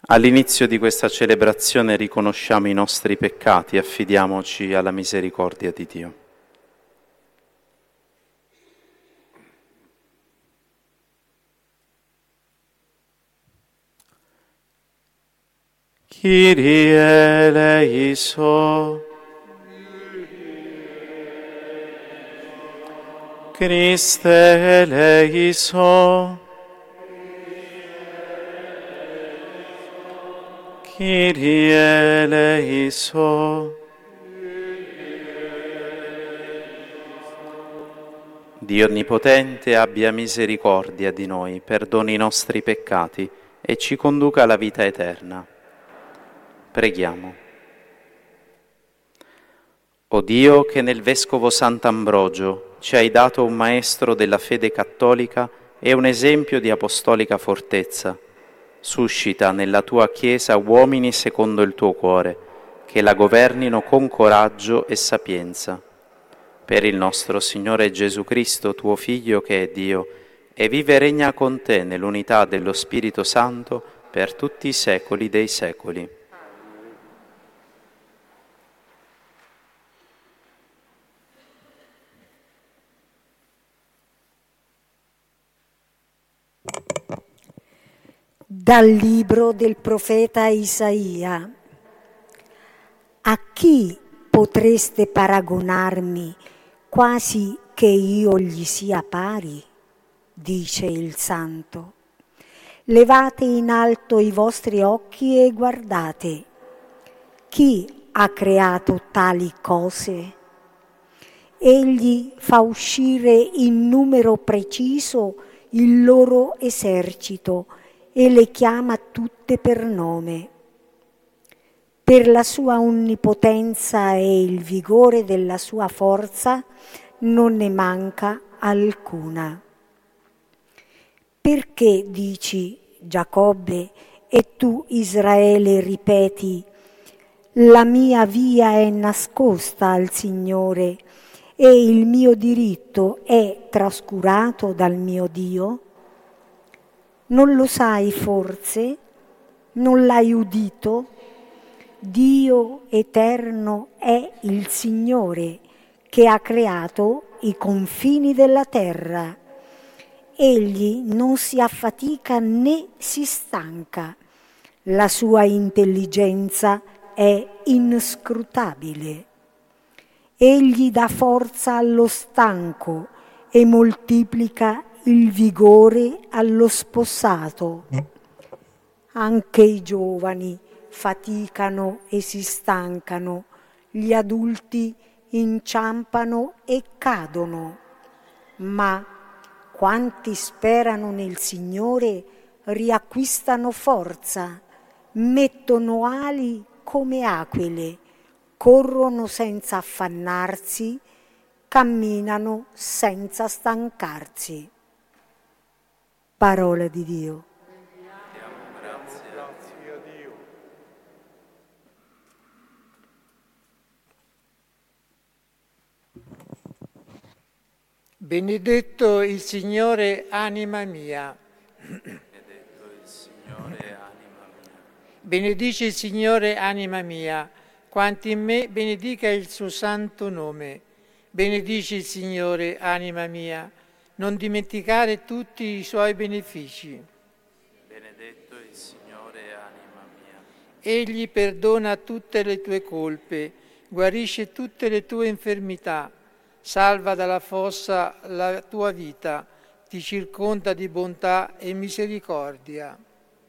All'inizio di questa celebrazione riconosciamo i nostri peccati e affidiamoci alla misericordia di Dio. Kyrie eleison. Christe eleison. Kyrie eleison. Dio Onnipotente abbia misericordia di noi, perdoni i nostri peccati e ci conduca alla vita eterna. Preghiamo. O Dio, che nel Vescovo Sant'Ambrogio ci hai dato un maestro della fede cattolica e un esempio di apostolica fortezza, suscita nella tua Chiesa uomini secondo il tuo cuore, che la governino con coraggio e sapienza. Per il nostro Signore Gesù Cristo, tuo Figlio, che è Dio, e vive e regna con te nell'unità dello Spirito Santo per tutti i secoli dei secoli. Dal libro del profeta Isaia. A chi potreste paragonarmi quasi che io gli sia pari? Dice il Santo. Levate in alto i vostri occhi e guardate. Chi ha creato tali cose? Egli fa uscire in numero preciso il loro esercito e le chiama tutte per nome. Per la sua onnipotenza e il vigore della sua forza non ne manca alcuna. Perché dici, Giacobbe, e tu, Israele, ripeti, la mia via è nascosta al Signore e il mio diritto è trascurato dal mio Dio? Non lo sai forse? Non l'hai udito? Dio eterno è il Signore che ha creato i confini della terra. Egli non si affatica né si stanca. La sua intelligenza è inscrutabile. Egli dà forza allo stanco e moltiplica il vigore allo spossato. Anche i giovani faticano e si stancano, gli adulti inciampano e cadono. Ma quanti sperano nel Signore riacquistano forza, mettono ali come aquile, corrono senza affannarsi, camminano senza stancarsi. Parola di Dio. Grazie a Dio. Benedetto il Signore, anima mia. Benedetto il Signore, anima mia. Benedice il Signore, anima mia. Quanti in me benedica il suo santo nome. Benedice il Signore, anima mia. Non dimenticare tutti i suoi benefici. Benedetto il Signore, anima mia. Egli perdona tutte le tue colpe, guarisce tutte le tue infermità, salva dalla fossa la tua vita, ti circonda di bontà e misericordia.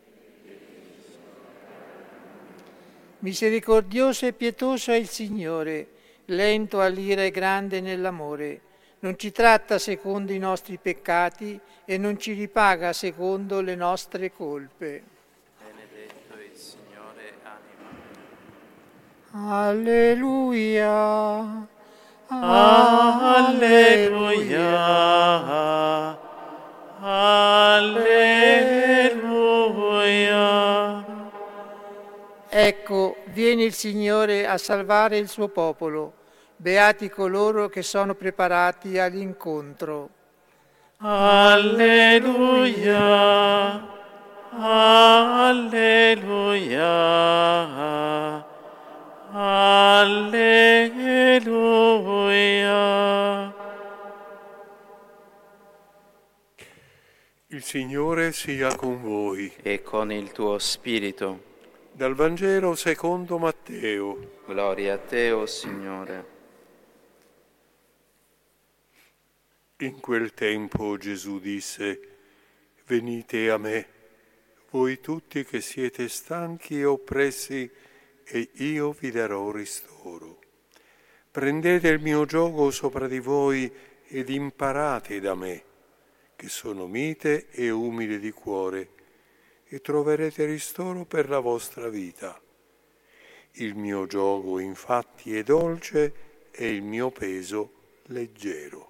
Misericordioso e pietoso è il Signore, lento all'ira e grande nell'amore. Non ci tratta secondo i nostri peccati e non ci ripaga secondo le nostre colpe. Benedetto il Signore, anima Alleluia. Alleluia. Alleluia. Ecco, viene il Signore a salvare il suo popolo. Beati coloro che sono preparati all'incontro. Alleluia. Alleluia. Signore sia con voi. E con il tuo spirito. Dal Vangelo secondo Matteo. Gloria a te, o Signore. In quel tempo Gesù disse: venite a me, voi tutti che siete stanchi e oppressi, e io vi darò ristoro. Prendete il mio giogo sopra di voi ed imparate da me, che sono mite e umile di cuore, e troverete ristoro per la vostra vita. Il mio giogo infatti è dolce e il mio peso leggero.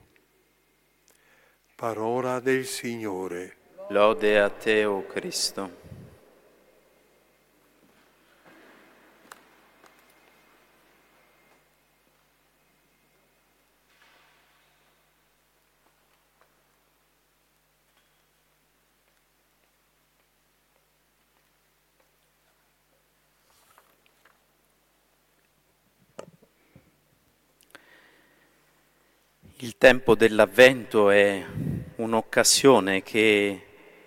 Parola del Signore. Lode a te, o Cristo. Il tempo dell'Avvento è un'occasione che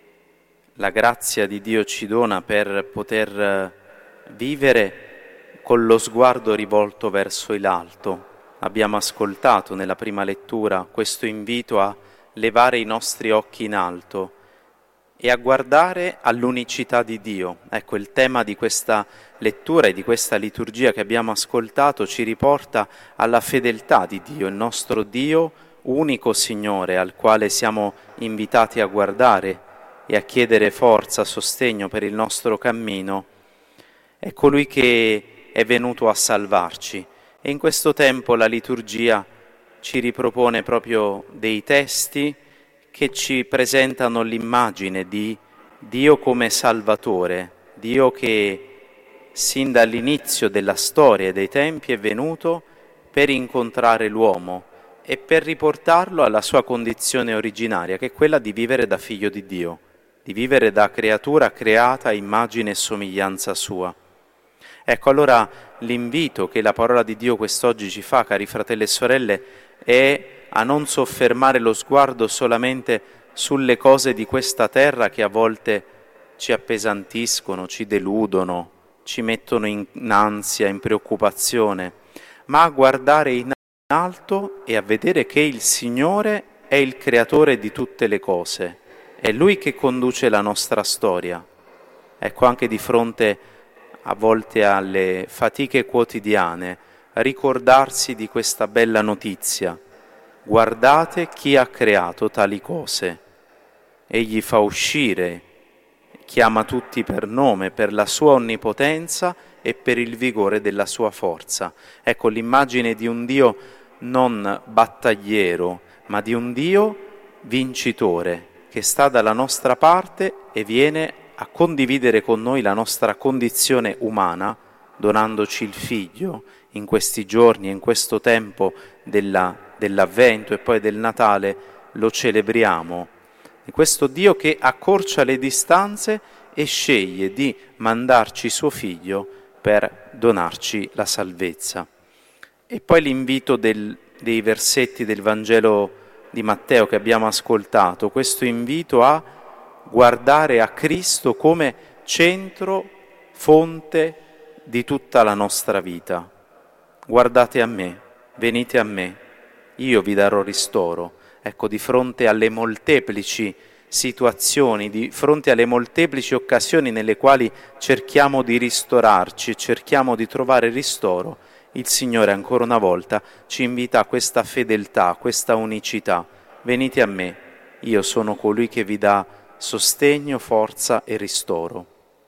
la grazia di Dio ci dona per poter vivere con lo sguardo rivolto verso l'alto. Abbiamo ascoltato nella prima lettura questo invito a levare i nostri occhi in alto e a guardare all'unicità di Dio. Ecco, il tema di questa lettura e di questa liturgia che abbiamo ascoltato ci riporta alla fedeltà di Dio, il nostro Dio, unico Signore, al quale siamo invitati a guardare e a chiedere forza, sostegno per il nostro cammino. È colui che è venuto a salvarci. E in questo tempo la liturgia ci ripropone proprio dei testi che ci presentano l'immagine di Dio come Salvatore, Dio che sin dall'inizio della storia e dei tempi è venuto per incontrare l'uomo e per riportarlo alla sua condizione originaria, che è quella di vivere da figlio di Dio, di vivere da creatura creata a immagine e somiglianza sua. Ecco, allora l'invito che la parola di Dio quest'oggi ci fa, cari fratelli e sorelle, è a non soffermare lo sguardo solamente sulle cose di questa terra che a volte ci appesantiscono, ci deludono, ci mettono in ansia, in preoccupazione, ma a guardare in alto e a vedere che il Signore è il creatore di tutte le cose, è Lui che conduce la nostra storia. Ecco, anche di fronte a volte alle fatiche quotidiane, ricordarsi di questa bella notizia. Guardate chi ha creato tali cose. Egli fa uscire, chiama tutti per nome, per la sua onnipotenza e per il vigore della sua forza. Ecco l'immagine di un Dio non battagliero, ma di un Dio vincitore, che sta dalla nostra parte e viene a condividere con noi la nostra condizione umana, donandoci il Figlio in questi giorni, in questo tempo dell'Avvento e poi del Natale, lo celebriamo. È questo Dio che accorcia le distanze e sceglie di mandarci suo Figlio per donarci la salvezza. E poi l'invito dei versetti del Vangelo di Matteo che abbiamo ascoltato, questo invito a guardare a Cristo come centro, fonte di tutta la nostra vita. Guardate a me, venite a me, io vi darò ristoro. Ecco, di fronte alle molteplici situazioni, di fronte alle molteplici occasioni nelle quali cerchiamo di ristorarci, cerchiamo di trovare ristoro, il Signore ancora una volta ci invita a questa fedeltà, a questa unicità. Venite a me, io sono colui che vi dà sostegno, forza e ristoro.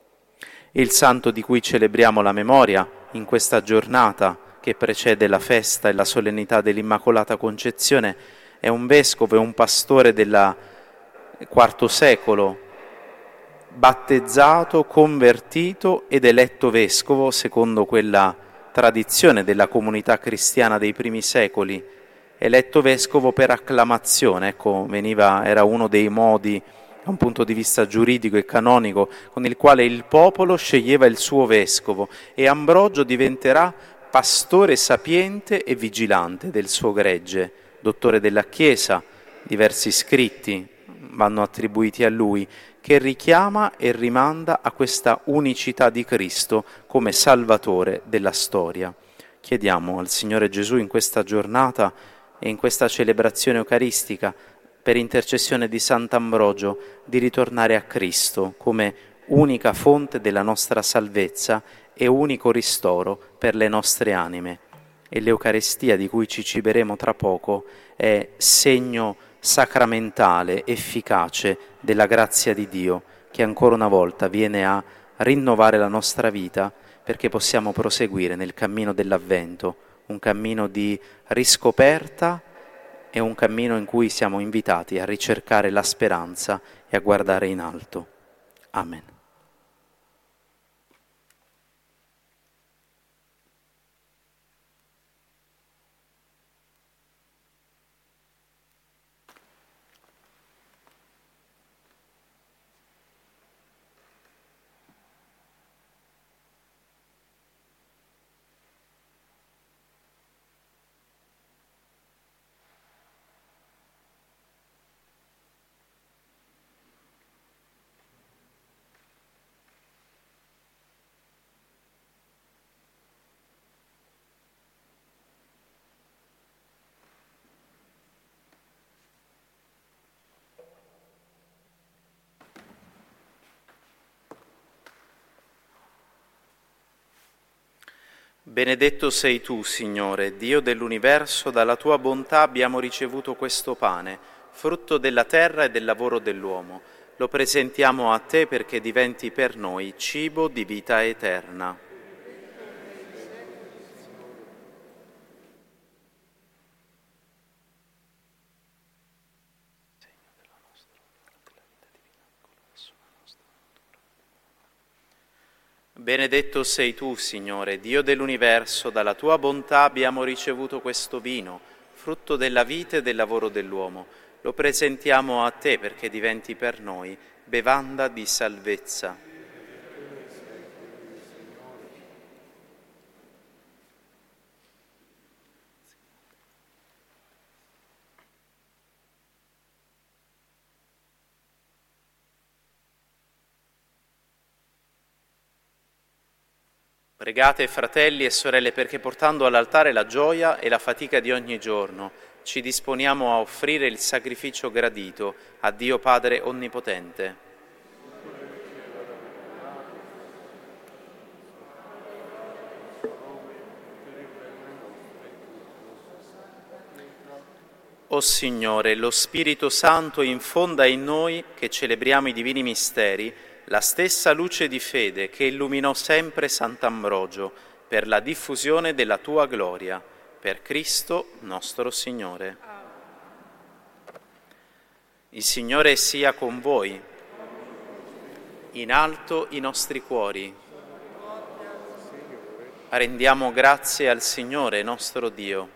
Il santo di cui celebriamo la memoria in questa giornata che precede la festa e la solennità dell'Immacolata Concezione è un vescovo e un pastore del IV secolo, battezzato, convertito ed eletto vescovo secondo quella tradizione della comunità cristiana dei primi secoli, eletto vescovo per acclamazione. Ecco, era uno dei modi da un punto di vista giuridico e canonico con il quale il popolo sceglieva il suo vescovo, e Ambrogio diventerà pastore sapiente e vigilante del suo gregge, dottore della Chiesa, diversi scritti, vanno attribuiti a Lui, che richiama e rimanda a questa unicità di Cristo come Salvatore della storia. Chiediamo al Signore Gesù in questa giornata e in questa celebrazione eucaristica, per intercessione di Sant'Ambrogio, di ritornare a Cristo come unica fonte della nostra salvezza e unico ristoro per le nostre anime. E l'Eucaristia di cui ci ciberemo tra poco è segno sacramentale, efficace della grazia di Dio, che ancora una volta viene a rinnovare la nostra vita perché possiamo proseguire nel cammino dell'Avvento, un cammino di riscoperta e un cammino in cui siamo invitati a ricercare la speranza e a guardare in alto. Amen. Benedetto sei tu, Signore, Dio dell'universo, dalla tua bontà abbiamo ricevuto questo pane, frutto della terra e del lavoro dell'uomo. Lo presentiamo a te perché diventi per noi cibo di vita eterna. Benedetto sei tu, Signore, Dio dell'universo, dalla tua bontà abbiamo ricevuto questo vino, frutto della vita e del lavoro dell'uomo. Lo presentiamo a te perché diventi per noi bevanda di salvezza. Pregate, fratelli e sorelle, perché portando all'altare la gioia e la fatica di ogni giorno, ci disponiamo a offrire il sacrificio gradito a Dio Padre Onnipotente. O Signore, lo Spirito Santo infonda in noi, che celebriamo i divini misteri, la stessa luce di fede che illuminò sempre Sant'Ambrogio per la diffusione della tua gloria, per Cristo nostro Signore. Il Signore sia con voi. In alto i nostri cuori. Rendiamo grazie al Signore nostro Dio.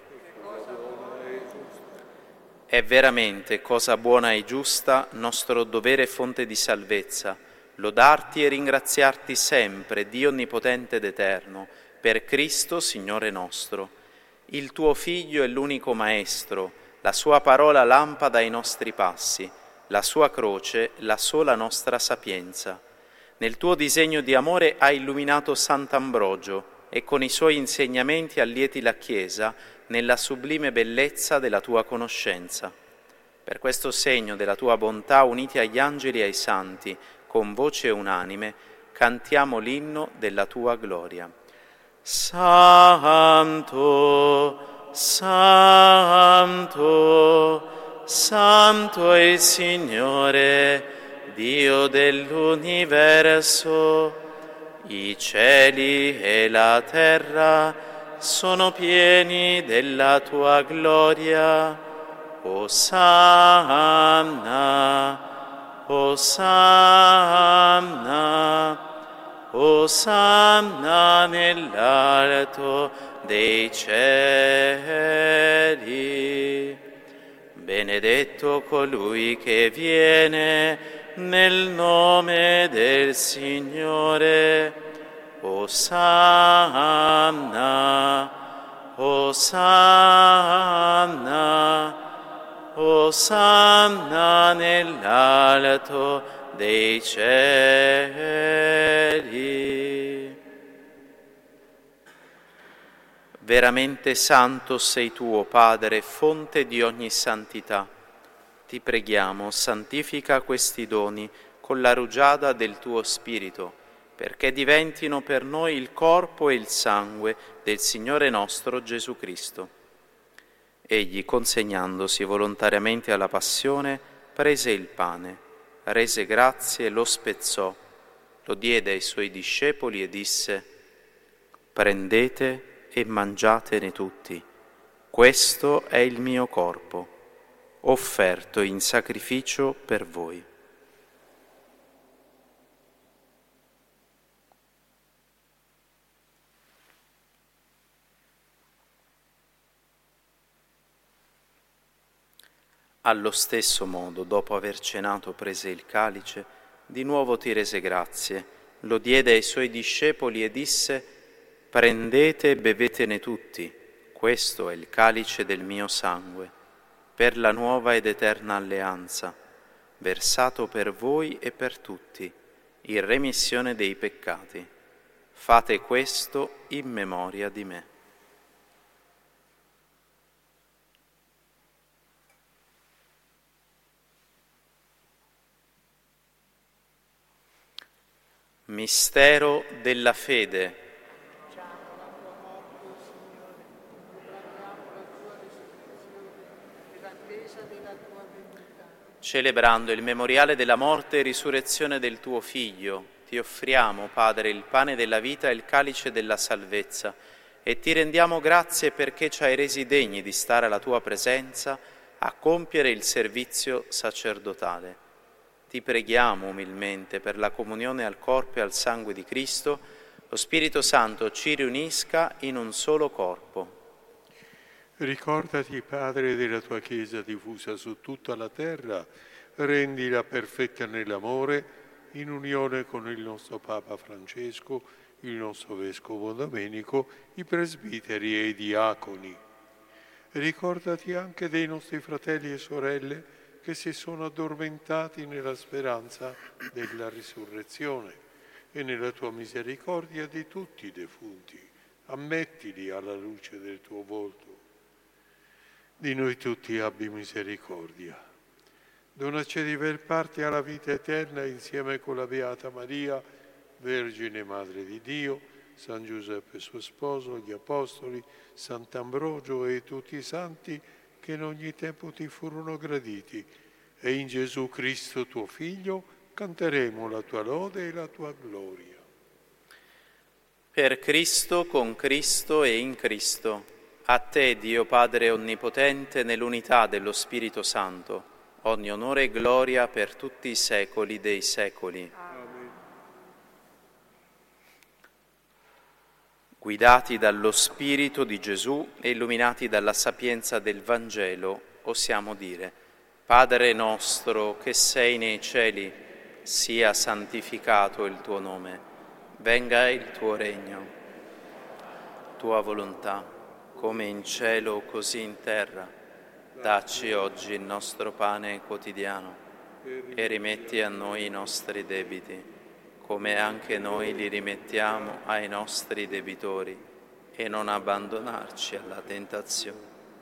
È veramente cosa buona e giusta, nostro dovere e fonte di salvezza, lodarti e ringraziarti sempre, Dio onnipotente ed eterno, per Cristo, Signore nostro. Il tuo Figlio è l'unico Maestro, la sua parola lampada ai nostri passi, la sua croce la sola nostra sapienza. Nel tuo disegno di amore hai illuminato Sant'Ambrogio e con i suoi insegnamenti allieti la Chiesa nella sublime bellezza della tua conoscenza. Per questo segno della tua bontà, uniti agli angeli e ai santi, con voce unanime, cantiamo l'inno della tua gloria. Santo, Santo, Santo è il Signore, Dio dell'universo. I cieli e la terra sono pieni della tua gloria. Osanna. Osanna, Osanna nell'alto dei cieli. Benedetto colui che viene nel nome del Signore. Osanna, Osanna, Osanna nell'alto dei cieli. Veramente santo sei tu, o Padre, fonte di ogni santità. Ti preghiamo, santifica questi doni con la rugiada del tuo Spirito, perché diventino per noi il corpo e il sangue del Signore nostro Gesù Cristo. Egli, consegnandosi volontariamente alla passione, prese il pane, rese grazie, lo spezzò, lo diede ai suoi discepoli e disse: prendete e mangiatene tutti, questo è il mio corpo, offerto in sacrificio per voi. Allo stesso modo, dopo aver cenato, prese il calice, di nuovo ti rese grazie, lo diede ai suoi discepoli e disse: prendete e bevetene tutti, questo è il calice del mio sangue, per la nuova ed eterna alleanza, versato per voi e per tutti, in remissione dei peccati. Fate questo in memoria di me. Mistero della fede. Celebrando il memoriale della morte e risurrezione del tuo Figlio, ti offriamo, Padre, il pane della vita e il calice della salvezza, e ti rendiamo grazie perché ci hai resi degni di stare alla tua presenza a compiere il servizio sacerdotale. Ti preghiamo umilmente per la comunione al corpo e al sangue di Cristo, lo Spirito Santo ci riunisca in un solo corpo. Ricordati, Padre, della tua Chiesa diffusa su tutta la terra, rendila perfetta nell'amore, in unione con il nostro Papa Francesco, il nostro Vescovo Domenico, i presbiteri e i diaconi. Ricordati anche dei nostri fratelli e sorelle che si sono addormentati nella speranza della risurrezione, e nella tua misericordia di tutti i defunti, ammettili alla luce del tuo volto. Di noi tutti abbi misericordia. Donaci di aver parte alla vita eterna insieme con la Beata Maria, Vergine Madre di Dio, San Giuseppe suo sposo, gli Apostoli, Sant'Ambrogio e tutti i santi che in ogni tempo ti furono graditi, e in Gesù Cristo tuo Figlio canteremo la tua lode e la tua gloria. Per Cristo, con Cristo e in Cristo, a te, Dio Padre Onnipotente, nell'unità dello Spirito Santo, ogni onore e gloria per tutti i secoli dei secoli. Amen. Guidati dallo Spirito di Gesù e illuminati dalla sapienza del Vangelo, osiamo dire: Padre nostro che sei nei cieli, sia santificato il tuo nome, venga il tuo regno, tua volontà, come in cielo così in terra. Dacci oggi il nostro pane quotidiano e rimetti a noi i nostri debiti, come anche noi li rimettiamo ai nostri debitori, e non abbandonarci alla tentazione.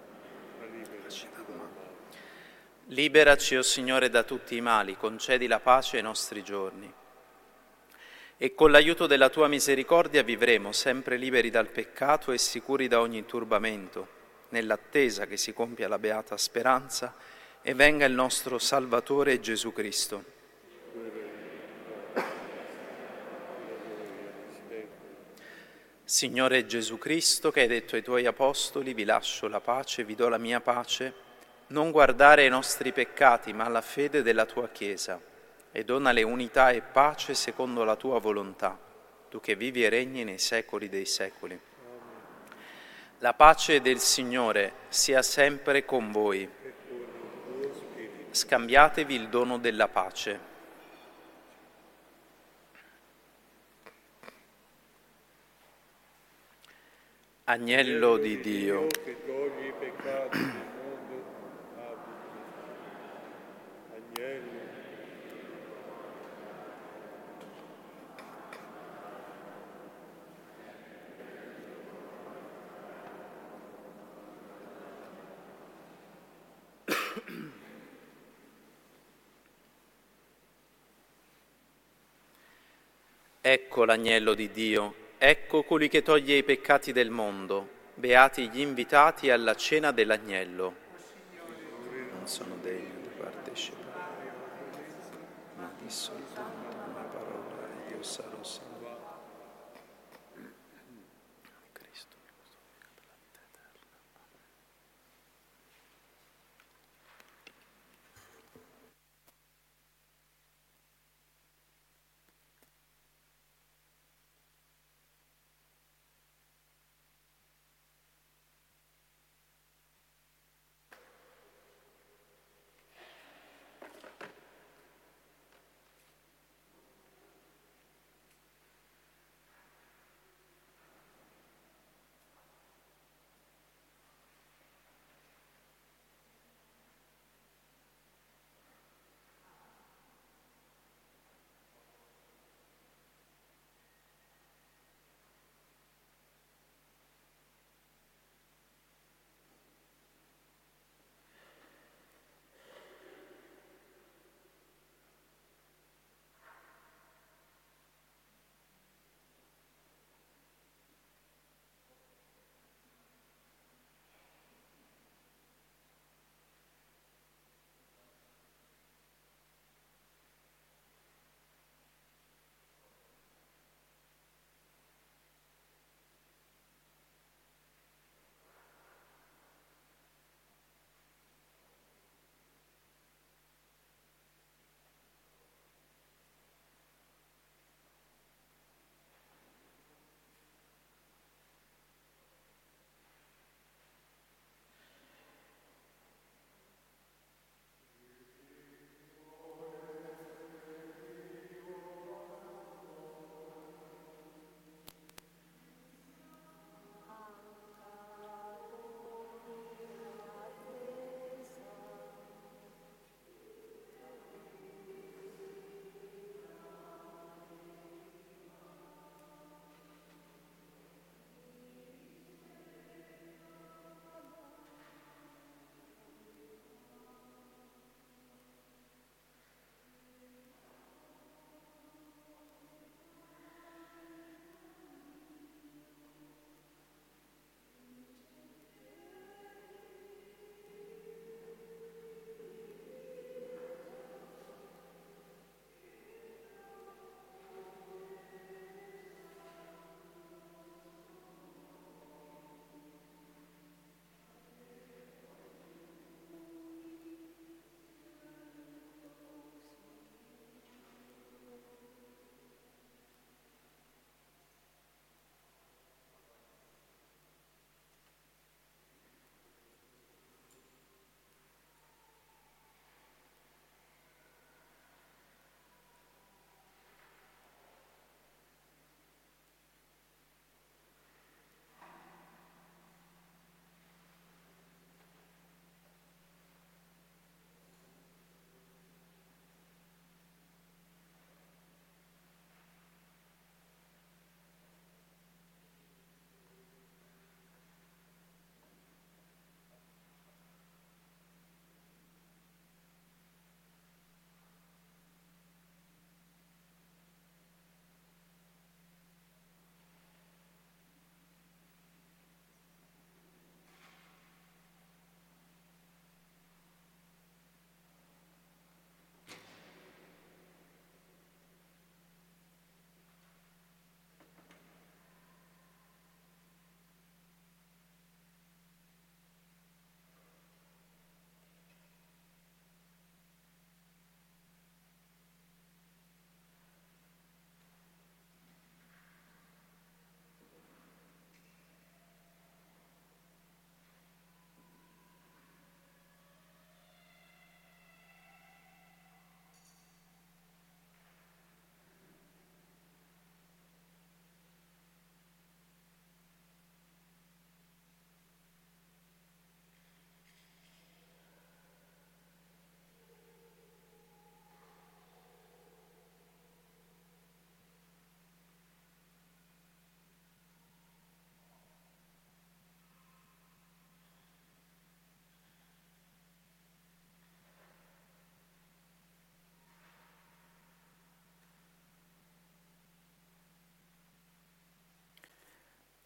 Liberaci, o Signore, da tutti i mali, concedi la pace ai nostri giorni. E con l'aiuto della tua misericordia vivremo sempre liberi dal peccato e sicuri da ogni turbamento, nell'attesa che si compia la beata speranza e venga il nostro Salvatore Gesù Cristo. Signore Gesù Cristo, che hai detto ai tuoi apostoli: vi lascio la pace, vi do la mia pace, non guardare ai nostri peccati, ma alla fede della tua Chiesa, e donale unità e pace secondo la tua volontà, tu che vivi e regni nei secoli dei secoli. La pace del Signore sia sempre con voi. Scambiatevi il dono della pace. Agnello di Dio, che togli i peccati del mondo, abbi Ecco l'agnello di Dio, ecco colui che toglie i peccati del mondo. Beati gli invitati alla cena dell'agnello. Non sono degno di partecipare, ma di soltanto una parola e Dio sarò salvo. Cristo.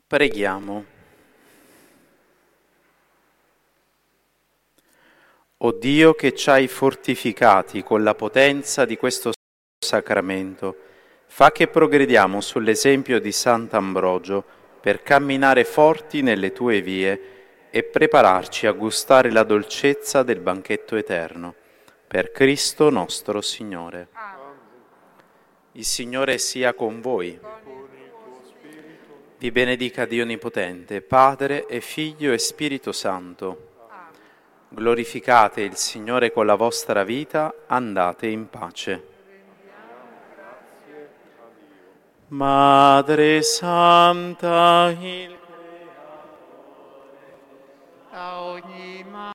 Preghiamo. O Dio, che ci hai fortificati con la potenza di questo sacramento, fa che progrediamo sull'esempio di Sant'Ambrogio per camminare forti nelle tue vie e prepararci a gustare la dolcezza del banchetto eterno. Per Cristo nostro Signore. Il Signore sia con voi. Vi benedica Dio Onnipotente, Padre e Figlio e Spirito Santo. Glorificate il Signore con la vostra vita, andate in pace. Madre Santa, il a ogni